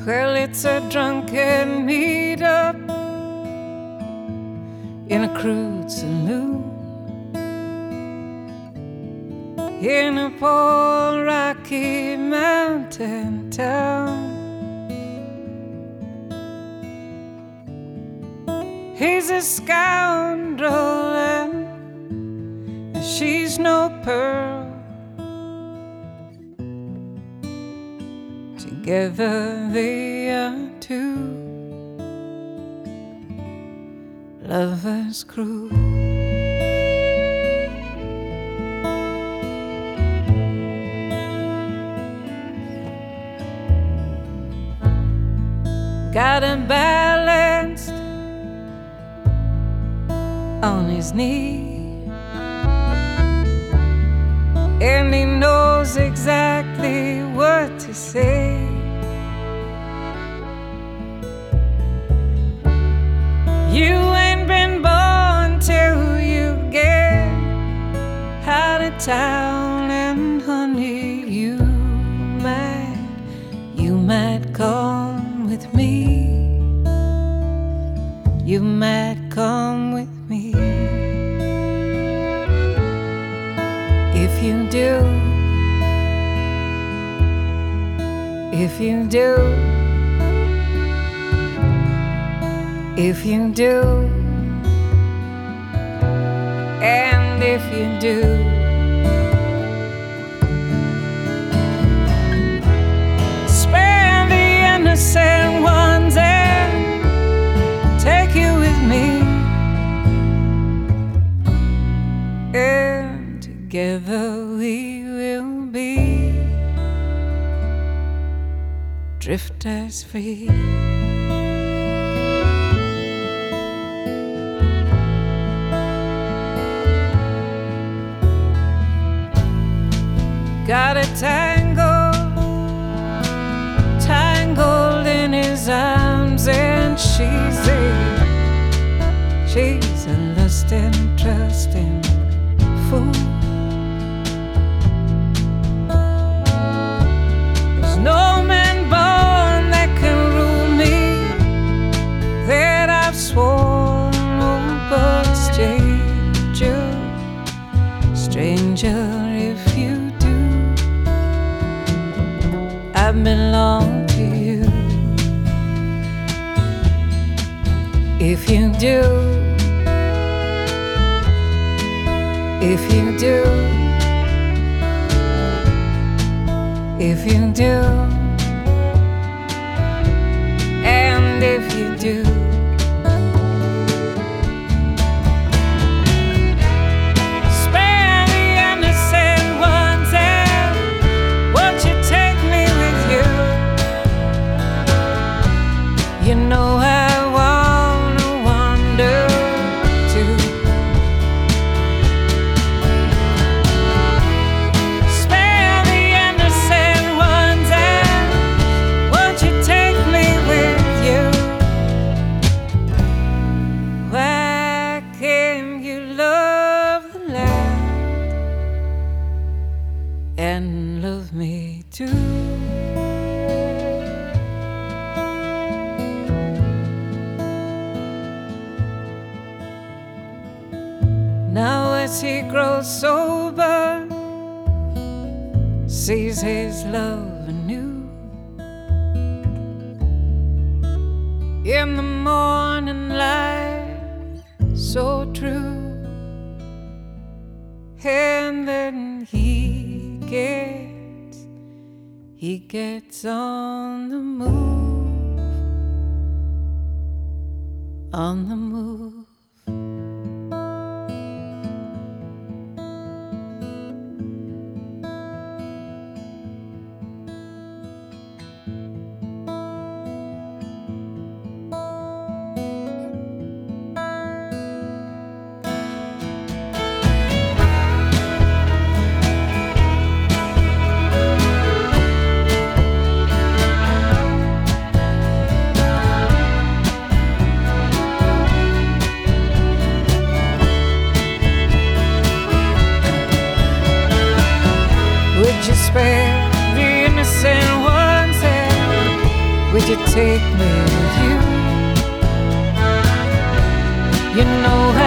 Well, it's a drunken meet-up in a crude saloon in a poor Rocky Mountain town. He's a scoundrel and she's no pearl. Together they are two lovers' crew. Got him balanced on his knee, and he knows exactly what to say. You ain't been born till you get out of town, and honey, you might come with me. You might come with me. If you do, if you do, if you do, and if you do, spare the innocent ones and take you with me, and together we will be drifters free. Got a tangled in his arms, and she's a lusting, trusting fool. There's no man born that can rule me, that I've sworn. Oh, but stranger, if you do, I belong to you. If you do, if you do, if you do, and if you do, spare the innocent ones and won't you take me with you? You know I wanna wander too. Spare the innocent ones and won't you take me with you? Why can't you love the land and love me too? Now as he grows sober, sees his love anew, in the morning light so true, and then he gets on the move, on the move. you take me with you? You know